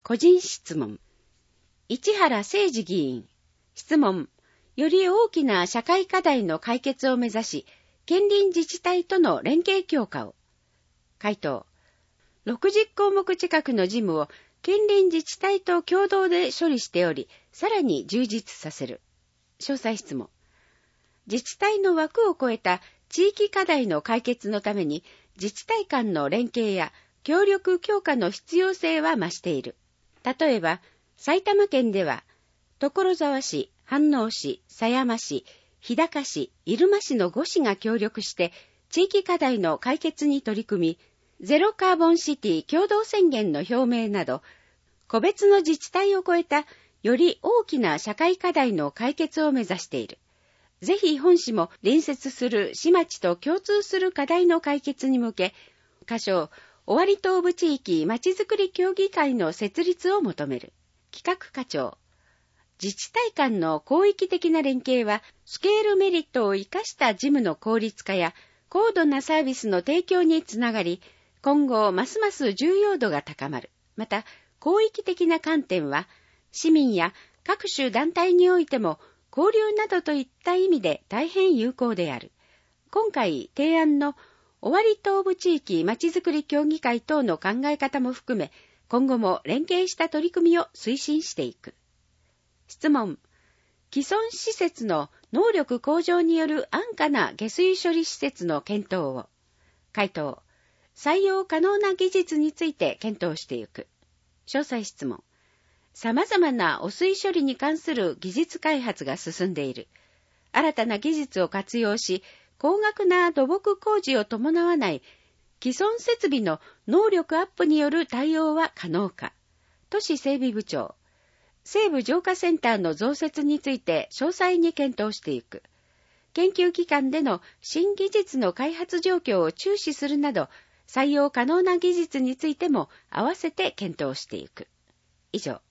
個人質問。市原誠二議員。質問。より大きな社会課題の解決を目指し、近隣自治体との連携強化を。回答。60項目近くの事務を近隣自治体と共同で処理しており、さらに充実させる。詳細質問。自治体の枠を超えた地域課題の解決のために、自治体間の連携や協力強化の必要性は増している。例えば、埼玉県では、所沢市、飯能市、狭山市、日高市、入間市の5市が協力して、地域課題の解決に取り組み、ゼロカーボンシティ共同宣言の表明など、個別の自治体を超えたより大きな社会課題の解決を目指している。ぜひ本市も隣接する市町と共通する課題の解決に向け、仮称、尾張東部地域まちづくり協議会の設立を求める。企画課長。自治体間の広域的な連携は、スケールメリットを生かした事務の効率化や、高度なサービスの提供につながり、今後ますます重要度が高まる。また、広域的な観点は、市民や各種団体においても、交流などといった意味で大変有効である。今回提案の尾張東部地域まちづくり協議会等の考え方も含め、今後も連携した取り組みを推進していく。質問。既存施設の能力向上による安価な下水処理施設の検討を。回答。採用可能な技術について検討していく。詳細質問。様々な汚水処理に関する技術開発が進んでいる。新たな技術を活用し、高額な土木工事を伴わない既存設備の能力アップによる対応は可能か。都市整備部長。西部浄化センターの増設について詳細に検討していく。研究機関での新技術の開発状況を注視するなど、採用可能な技術についても合わせて検討していく。以上。